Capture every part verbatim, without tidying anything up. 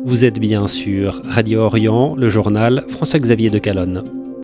Vous êtes bien sur Radio Orient, le journal François-Xavier de Calonne.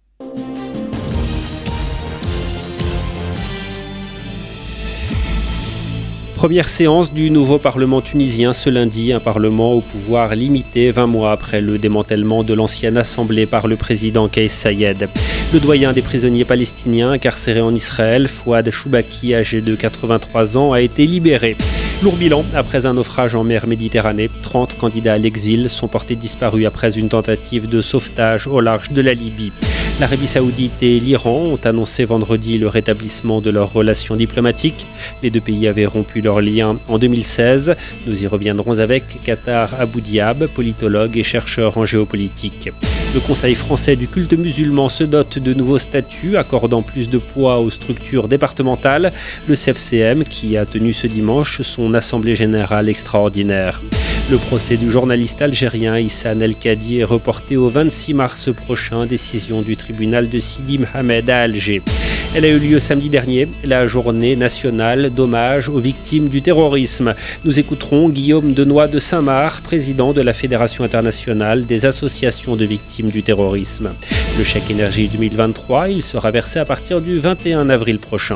Première séance du nouveau Parlement tunisien ce lundi, un Parlement au pouvoir limité vingt mois après le démantèlement de l'ancienne Assemblée par le président Kais Saied. Le doyen des prisonniers palestiniens incarcérés en Israël, Fouad Choubaki, âgé de quatre-vingt-trois ans, a été libéré. Lourd bilan après un naufrage en mer Méditerranée. trente candidats à l'exil sont portés disparus après une tentative de sauvetage au large de la Libye. L'Arabie Saoudite et l'Iran ont annoncé vendredi le rétablissement de leurs relations diplomatiques. Les deux pays avaient rompu leurs liens en deux mille seize. Nous y reviendrons avec Qatar Abou Diab, politologue et chercheur en géopolitique. Le Conseil français du culte musulman se dote de nouveaux statuts accordant plus de poids aux structures départementales. Le C F C M qui a tenu ce dimanche son assemblée générale extraordinaire. Le procès du journaliste algérien Issam El-Kadi est reporté au vingt-six mars prochain, décision du tribunal de Sidi Mohamed à Alger. Elle a eu lieu samedi dernier, la journée nationale d'hommage aux victimes du terrorisme. Nous écouterons Guillaume Denoy de Saint-Marc, président de la Fédération internationale des associations de victimes du terrorisme. Le chèque énergie deux mille vingt-trois, il sera versé à partir du vingt et un avril prochain.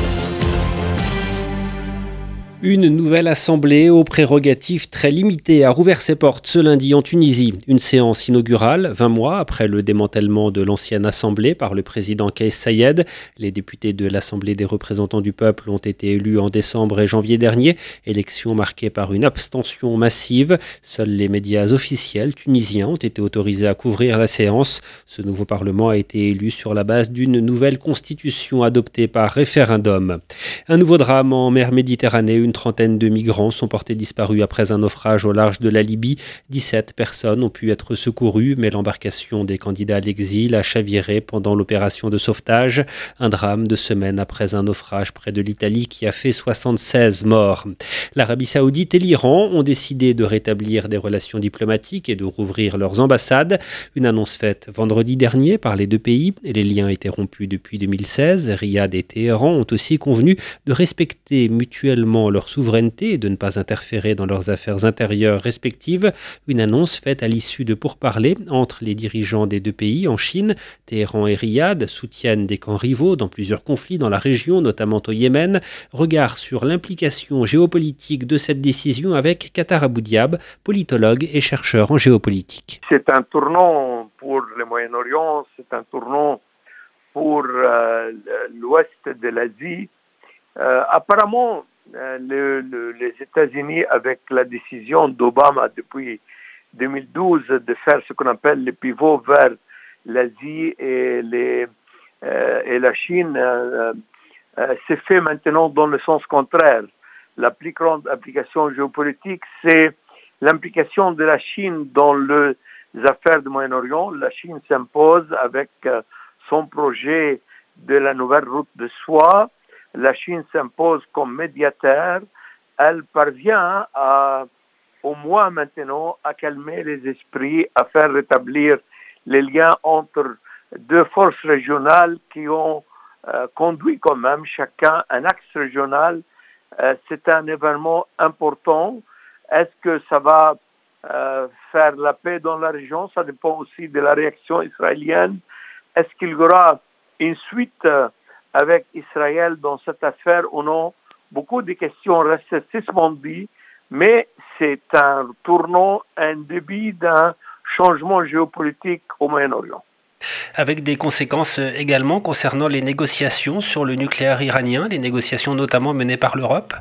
Une nouvelle assemblée aux prérogatives très limitées a rouvert ses portes ce lundi en Tunisie. Une séance inaugurale, vingt mois après le démantèlement de l'ancienne assemblée par le président Kais Saied. Les députés de l'Assemblée des représentants du peuple ont été élus en décembre et janvier dernier. Élection marquée par une abstention massive. Seuls les médias officiels tunisiens ont été autorisés à couvrir la séance. Ce nouveau parlement a été élu sur la base d'une nouvelle constitution adoptée par référendum. Un nouveau drame en mer Méditerranée. Une trentaine de migrants sont portés disparus après un naufrage au large de la Libye. dix-sept personnes ont pu être secourues, mais l'embarcation des candidats à l'exil a chaviré pendant l'opération de sauvetage. Un drame de semaines après un naufrage près de l'Italie qui a fait soixante-seize morts. L'Arabie Saoudite et l'Iran ont décidé de rétablir des relations diplomatiques et de rouvrir leurs ambassades. Une annonce faite vendredi dernier par les deux pays. Les liens étaient rompus depuis deux mille seize. Riyad et Téhéran ont aussi convenu de respecter mutuellement leur souveraineté et de ne pas interférer dans leurs affaires intérieures respectives. Une annonce faite à l'issue de pourparlers entre les dirigeants des deux pays en Chine. Téhéran et Riyad soutiennent des camps rivaux dans plusieurs conflits dans la région, notamment au Yémen. Regard sur l'implication géopolitique de cette décision avec Qatar Abou Diab, politologue et chercheur en géopolitique. C'est un tournant pour le Moyen-Orient, c'est un tournant pour euh, l'ouest de l'Asie. Euh, apparemment, euh, le, le, les États-Unis, avec la décision d'Obama depuis deux mille douze de faire ce qu'on appelle le pivot vers l'Asie et, les, euh, et la Chine, euh, euh, c'est fait maintenant dans le sens contraire. La plus grande application géopolitique, c'est l'implication de la Chine dans le, les affaires du Moyen-Orient. La Chine s'impose avec euh, son projet de la nouvelle route de soie. La Chine s'impose comme médiateur. Elle parvient à, au moins maintenant, à calmer les esprits, à faire rétablir les liens entre deux forces régionales qui ont euh, conduit quand même chacun un axe régional. Euh, c'est un événement important. Est-ce que ça va euh, faire la paix dans la région? Ça dépend aussi de la réaction israélienne. Est-ce qu'il y aura une suite euh, avec Israël dans cette affaire ou non? Beaucoup de questions restent suspendues, mais c'est un tournant, un début d'un changement géopolitique au Moyen-Orient. Avec des conséquences également concernant les négociations sur le nucléaire iranien, les négociations notamment menées par l'Europe?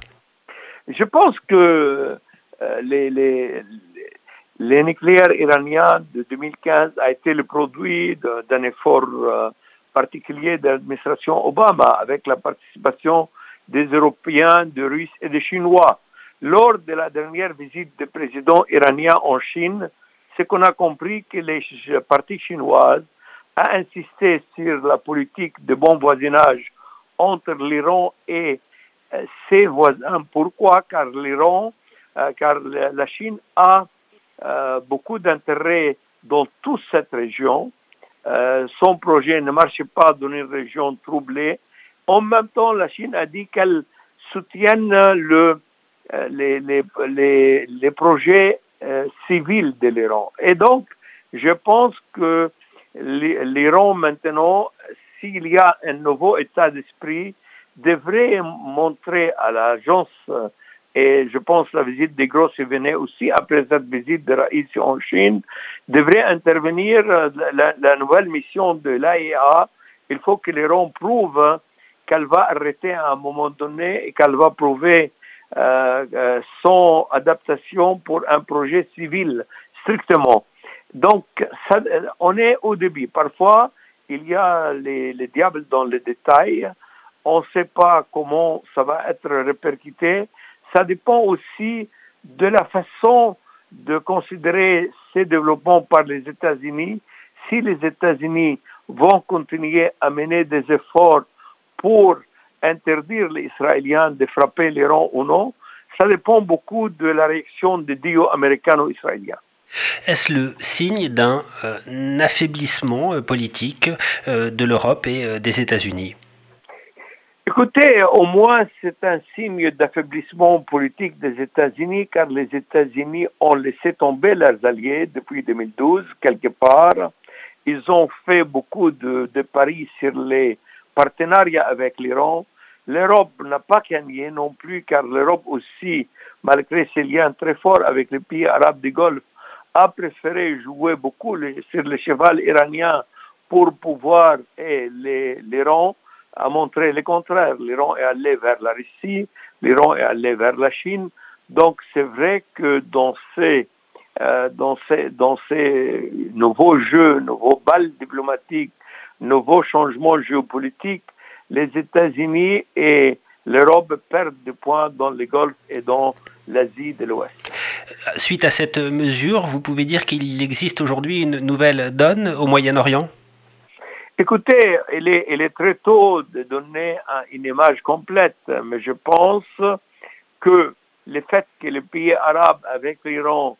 Je pense que euh, les, les, les nucléaires iraniens de deux mille quinze a été le produit de, d'un effort euh, particulier de l'administration Obama avec la participation des Européens, des Russes et des Chinois. Lors de la dernière visite du président iranien en Chine, c'est qu'on a compris que les parties chinoises a insisté sur la politique de bon voisinage entre l'Iran et euh, ses voisins. Pourquoi? Car l'Iran, euh, car la Chine a euh, beaucoup d'intérêt dans toute cette région. Euh, son projet ne marche pas dans une région troublée. En même temps, la Chine a dit qu'elle soutient le, euh, les, les, les, les projets euh, civile de l'Iran. Et donc, je pense que l'Iran maintenant, s'il y a un nouveau état d'esprit, devrait montrer à l'agence, et je pense la visite de Grossi venait aussi après cette visite de Raïssi en Chine, devrait intervenir la, la nouvelle mission de l'A I A. Il faut que l'Iran prouve qu'elle va arrêter à un moment donné et qu'elle va prouver euh, euh, son adaptation pour un projet civil, strictement. Donc, ça, on est au début. Parfois, il y a les, les diables dans les détails. On ne sait pas comment ça va être répercuté. Ça dépend aussi de la façon de considérer ces développements par les États-Unis. Si les États-Unis vont continuer à mener des efforts pour interdire les Israéliens de frapper l'Iran ou non, ça dépend beaucoup de la réaction des duos américano-israéliens. Est-ce le signe d'un euh, affaiblissement euh, politique euh, de l'Europe et euh, des États-Unis? Écoutez, au moins c'est un signe d'affaiblissement politique des États-Unis, car les États-Unis ont laissé tomber leurs alliés depuis deux mille douze, quelque part. Ils ont fait beaucoup de, de paris sur les partenariats avec l'Iran. L'Europe n'a pas gagné non plus, car l'Europe aussi, malgré ses liens très forts avec les pays arabes du Golfe, a préféré jouer beaucoup les, sur le cheval iranien pour pouvoir aider l'Iran à montrer le contraire. L'Iran est allé vers la Russie, l'Iran est allé vers la Chine. Donc c'est vrai que dans ces, euh, dans ces, dans ces nouveaux jeux, nouveaux balles diplomatiques, nouveaux changements géopolitiques, les États-Unis et l'Europe perdent des points dans le Golfe et dans l'Asie de l'Ouest. Suite à cette mesure, vous pouvez dire qu'il existe aujourd'hui une nouvelle donne au Moyen-Orient? Écoutez, il est, il est très tôt de donner une image complète, mais je pense que le fait que les pays arabes avec l'Iran,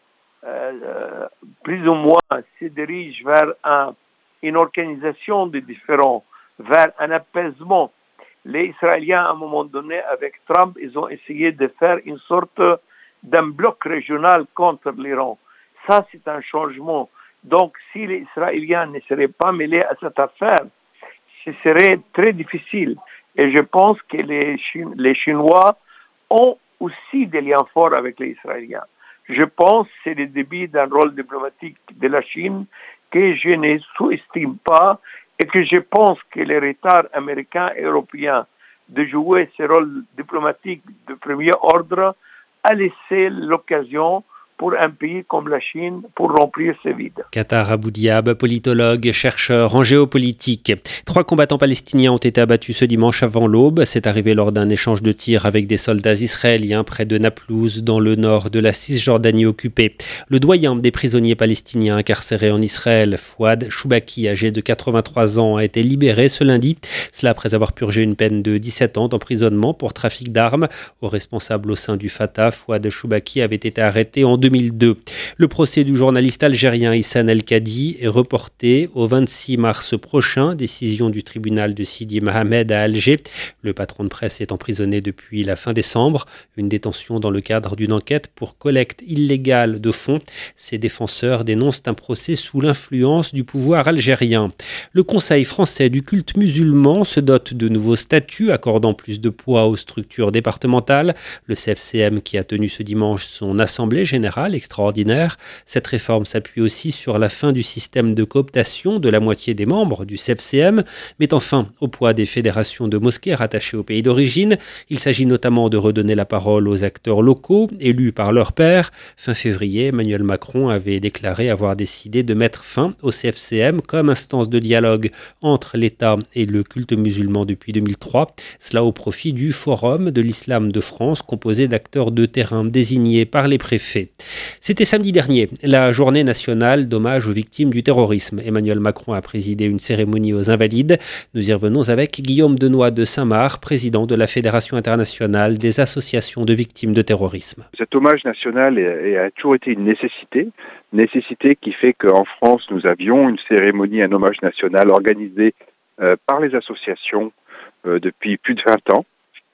euh, plus ou moins, se dirigent vers un, une organisation de différends, vers un apaisement. Les Israéliens, à un moment donné, avec Trump, ils ont essayé de faire une sorte d'un bloc régional contre l'Iran. Ça, c'est un changement. Donc, si les Israéliens ne seraient pas mêlés à cette affaire, ce serait très difficile. Et je pense que les, Chine, les Chinois ont aussi des liens forts avec les Israéliens. Je pense que c'est le début d'un rôle diplomatique de la Chine que je ne sous-estime pas et que je pense que les retards américains et européens de jouer ce rôle diplomatique de premier ordre a laissé l'occasion pour un pays comme la Chine pour remplir ses vides. Qatar Abou Diab, politologue, chercheur en géopolitique. Trois combattants palestiniens ont été abattus ce dimanche avant l'aube. C'est arrivé lors d'un échange de tirs avec des soldats israéliens près de Naplouse, dans le nord de la Cisjordanie occupée. Le doyen des prisonniers palestiniens incarcérés en Israël, Fouad Choubaki, âgé de quatre-vingt-trois ans, a été libéré ce lundi. Cela après avoir purgé une peine de dix-sept ans d'emprisonnement pour trafic d'armes. Au responsable au sein du Fatah, Fouad Choubaki avait été arrêté en deux mille deux. Le procès du journaliste algérien Issam El-Kadi est reporté au vingt-six mars prochain, décision du tribunal de Sidi Mohamed à Alger. Le patron de presse est emprisonné depuis la fin décembre, une détention dans le cadre d'une enquête pour collecte illégale de fonds. Ses défenseurs dénoncent un procès sous l'influence du pouvoir algérien. Le Conseil français du culte musulman se dote de nouveaux statuts accordant plus de poids aux structures départementales. Le C F C M qui a tenu ce dimanche son assemblée générale extraordinaire. Cette réforme s'appuie aussi sur la fin du système de cooptation de la moitié des membres du C F C M, mettant fin au poids des fédérations de mosquées rattachées au pays d'origine. Il s'agit notamment de redonner la parole aux acteurs locaux, élus par leur pairs. Fin février, Emmanuel Macron avait déclaré avoir décidé de mettre fin au C F C M comme instance de dialogue entre l'État et le culte musulman depuis deux mille trois. Cela au profit du Forum de l'Islam de France, composé d'acteurs de terrain désignés par les préfets. C'était samedi dernier, la journée nationale d'hommage aux victimes du terrorisme. Emmanuel Macron a présidé une cérémonie aux Invalides. Nous y revenons avec Guillaume Denoy de Saint-Marc, président de la Fédération internationale des associations de victimes de terrorisme. Cet hommage national a toujours été une nécessité, nécessité qui fait qu'en France, nous avions une cérémonie, un hommage national organisé euh, par les associations euh, depuis plus de vingt ans.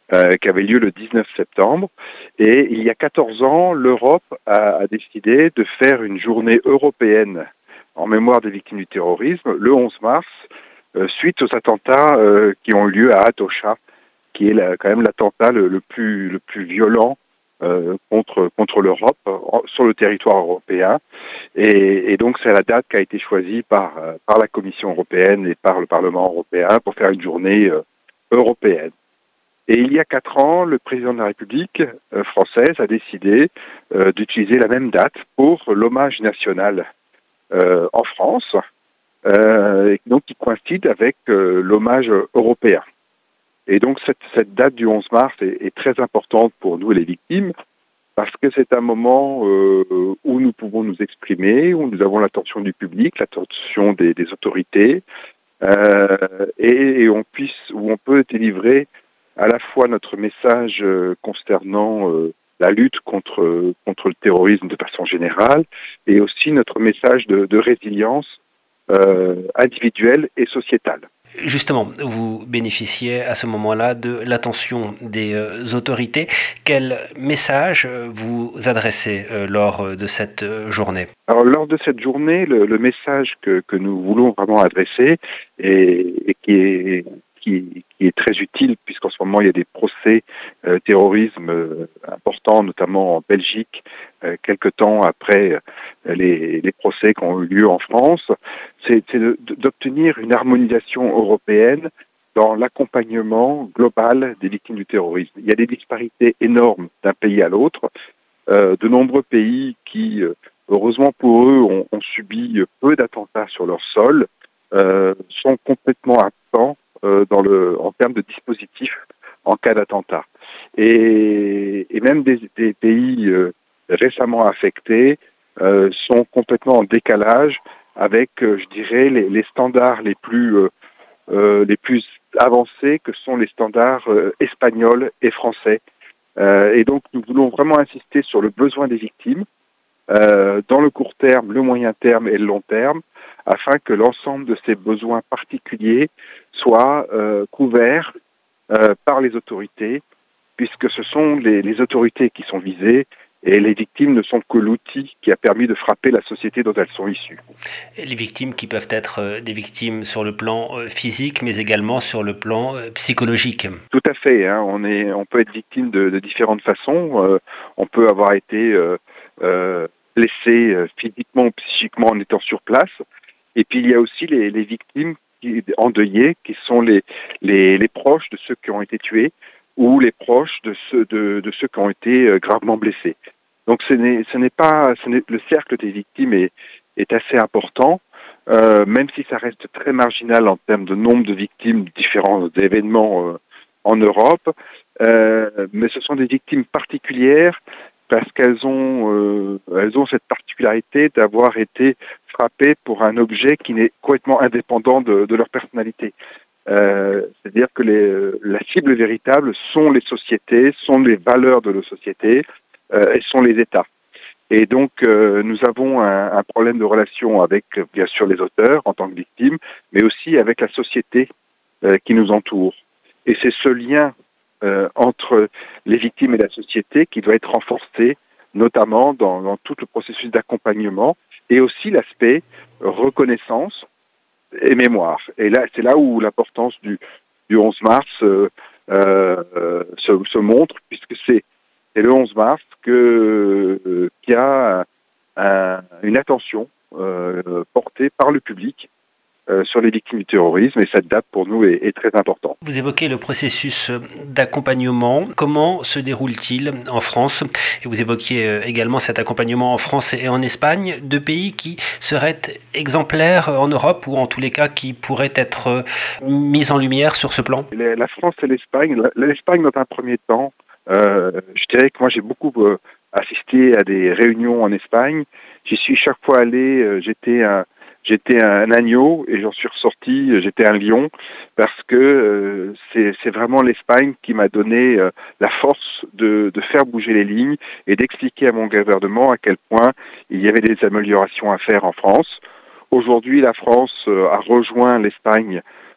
euh, qui avait lieu le dix-neuf septembre. Et il y a quatorze ans, l'Europe a, a décidé de faire une journée européenne en mémoire des victimes du terrorisme, le onze mars, euh, suite aux attentats euh, qui ont eu lieu à Hatosha, qui est la, quand même l'attentat le, le plus le plus violent euh, contre contre l'Europe en, sur le territoire européen. Et, et donc c'est la date qui a été choisie par par la Commission européenne et par le Parlement européen pour faire une journée euh, européenne. Et il y a quatre ans, le président de la République euh, française a décidé euh, d'utiliser la même date pour l'hommage national euh, en France, euh, et donc qui coïncide avec euh, l'hommage européen. Et donc cette, cette date du onze mars est, est très importante pour nous les victimes, parce que c'est un moment euh, où nous pouvons nous exprimer, où nous avons l'attention du public, l'attention des, des autorités, euh, et, et on puisse, où on peut délivrer à la fois notre message euh, concernant euh, la lutte contre contre le terrorisme de façon générale, et aussi notre message de, de résilience euh, individuelle et sociétale. Justement, vous bénéficiez à ce moment-là de l'attention des euh, autorités. Quel message vous adressez euh, lors de cette euh, journée ? Alors, lors de cette journée, le, le message que, que nous voulons vraiment adresser et, et qui est Qui, qui est très utile, puisqu'en ce moment il y a des procès euh, terrorisme euh, importants, notamment en Belgique, euh, quelque temps après euh, les, les procès qui ont eu lieu en France, c'est, c'est de, d'obtenir une harmonisation européenne dans l'accompagnement global des victimes du terrorisme. Il y a des disparités énormes d'un pays à l'autre. Euh, de nombreux pays qui, euh, heureusement pour eux, ont, ont subi peu d'attentats sur leur sol, euh, sont complètement absents dans le, en termes de dispositifs en cas d'attentat. Et, et même des, des pays euh, récemment affectés euh, sont complètement en décalage avec, euh, je dirais, les, les standards les plus, euh, euh, les plus avancés que sont les standards euh, espagnols et français. Euh, et donc, nous voulons vraiment insister sur le besoin des victimes euh, dans le court terme, le moyen terme et le long terme, afin que l'ensemble de ces besoins particuliers soient euh, couverts euh, par les autorités, puisque ce sont les, les autorités qui sont visées et les victimes ne sont que l'outil qui a permis de frapper la société dont elles sont issues. Les victimes qui peuvent être des victimes sur le plan physique, mais également sur le plan psychologique. Tout à fait. Hein, on, est, on peut être victime de, de différentes façons. Euh, on peut avoir été euh, euh, blessé physiquement ou psychiquement en étant sur place. Et puis il y a aussi les, les victimes qui, endeuillées, qui sont les, les, les proches de ceux qui ont été tués ou les proches de ceux, de, de ceux qui ont été gravement blessés. Donc ce n'est, ce n'est pas, ce n'est, le cercle des victimes est, est assez important, euh, même si ça reste très marginal en termes de nombre de victimes de différents événements euh, en Europe. Euh, mais ce sont des victimes particulières parce qu'elles ont, euh, elles ont cette particularité d'avoir été frappées pour un objet qui n'est complètement indépendant de, de leur personnalité. Euh, c'est-à-dire que les, la cible véritable sont les sociétés, sont les valeurs de nos sociétés euh, et sont les États. Et donc, euh, nous avons un, un problème de relation avec, bien sûr, les auteurs en tant que victimes, mais aussi avec la société euh, qui nous entoure. Et c'est ce lien euh, entre les victimes et la société qui doit être renforcé, notamment dans, dans tout le processus d'accompagnement, et aussi l'aspect reconnaissance et mémoire. Et là, c'est là où l'importance du, du onze mars euh, euh, se, se montre, puisque c'est, c'est le onze mars que, euh, qu'il y a un, une attention euh, portée par le public Euh, sur les victimes du terrorisme, et cette date pour nous est, est très importante. Vous évoquez le processus d'accompagnement. Comment se déroule-t-il en France ? Et vous évoquiez également cet accompagnement en France et en Espagne, deux pays qui seraient exemplaires en Europe, ou en tous les cas qui pourraient être mis en lumière sur ce plan ? La France et l'Espagne, l'Espagne dans un premier temps, euh, je dirais que moi j'ai beaucoup euh, assisté à des réunions en Espagne. J'y suis chaque fois allé, euh, j'étais un J'étais un agneau et j'en suis ressorti, j'étais un lion, parce que euh, c'est, c'est vraiment l'Espagne qui m'a donné euh, la force de, de faire bouger les lignes et d'expliquer à mon gouvernement à quel point il y avait des améliorations à faire en France. Aujourd'hui, la France euh, a rejoint l'Espagne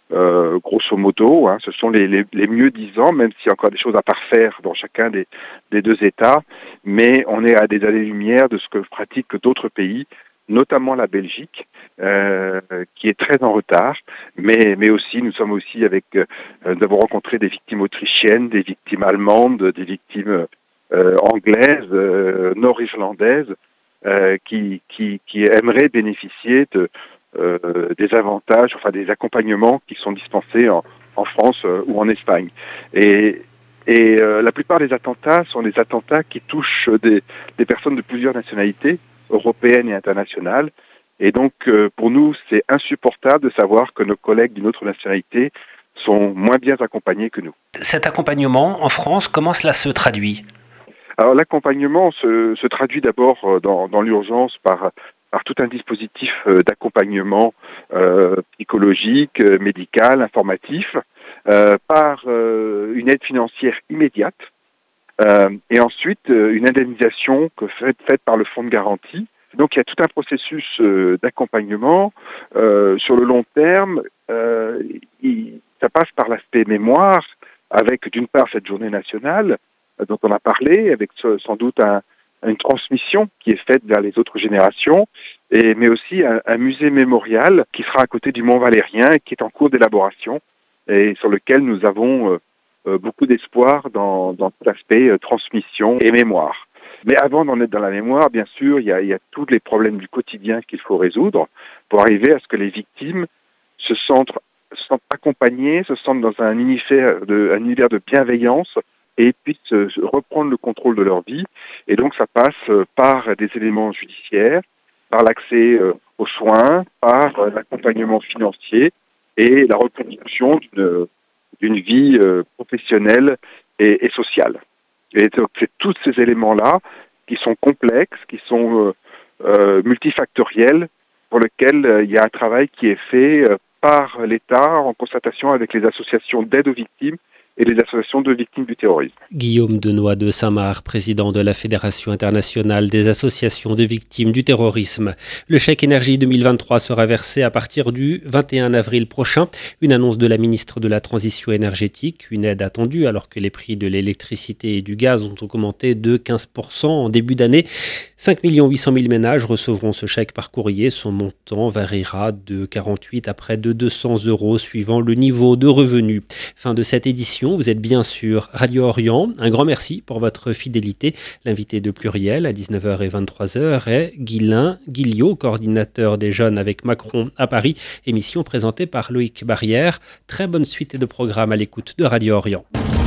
euh, grosso modo. Hein, ce sont les, les, les mieux disants, même s'il y a encore des choses à parfaire dans chacun des, des deux États. Mais on est à des années-lumière de ce que pratiquent d'autres pays, notamment la Belgique, euh, qui est très en retard. Mais, mais aussi, nous sommes aussi avec, euh, nous avons rencontré des victimes autrichiennes, des victimes allemandes, des victimes euh, anglaises, euh, nord-irlandaises, euh, qui, qui, qui aimeraient bénéficier de Euh, des avantages, enfin des accompagnements qui sont dispensés en, en France euh, ou en Espagne. Et, et euh, la plupart des attentats sont des attentats qui touchent des, des personnes de plusieurs nationalités, européennes et internationales. Et donc, euh, pour nous, c'est insupportable de savoir que nos collègues d'une autre nationalité sont moins bien accompagnés que nous. Cet accompagnement en France, comment cela se traduit ? Alors, l'accompagnement se, se traduit d'abord dans, dans l'urgence par par tout un dispositif d'accompagnement euh, psychologique, médical, informatif, euh, par euh, une aide financière immédiate, euh, et ensuite euh, une indemnisation que fait, faite par le fonds de garantie. Donc il y a tout un processus euh, d'accompagnement euh, sur le long terme. Euh, il, ça passe par l'aspect mémoire, avec d'une part cette journée nationale euh, dont on a parlé, avec sans doute un une transmission qui est faite vers les autres générations, et, mais aussi un, un musée mémorial qui sera à côté du Mont Valérien et qui est en cours d'élaboration et sur lequel nous avons euh, beaucoup d'espoir dans, dans tout l'aspect euh, transmission et mémoire. Mais avant d'en être dans la mémoire, bien sûr, il y a, il y a tous les problèmes du quotidien qu'il faut résoudre pour arriver à ce que les victimes se sentent, se sentent accompagnées, se sentent dans un univers de, un univers de bienveillance et puissent reprendre le contrôle de leur vie. Et donc ça passe par des éléments judiciaires, par l'accès aux soins, par l'accompagnement financier et la reconstruction d'une, d'une vie professionnelle et, et sociale. Et donc c'est tous ces éléments-là qui sont complexes, qui sont euh, multifactoriels, pour lesquels euh, il y a un travail qui est fait euh, par l'État en concertation avec les associations d'aide aux victimes et les associations de victimes du terrorisme. Guillaume Denoy de Saint-Marc, président de la Fédération internationale des associations de victimes du terrorisme. Le chèque énergie deux mille vingt-trois sera versé à partir du vingt et un avril prochain. Une annonce de la ministre de la Transition énergétique, une aide attendue alors que les prix de l'électricité et du gaz ont augmenté de quinze pour cent en début d'année. cinq millions huit cent mille ménages recevront ce chèque par courrier. Son montant variera de quarante-huit à près de deux cents euros suivant le niveau de revenu. Fin de cette édition. Vous êtes bien sur Radio Orient. Un grand merci pour votre fidélité. L'invité de Pluriel à dix-neuf heures et vingt-trois heures est Guylain Guilliot, coordinateur des jeunes avec Macron à Paris. Émission présentée par Loïc Barrière. Très bonne suite de programmes à l'écoute de Radio Orient.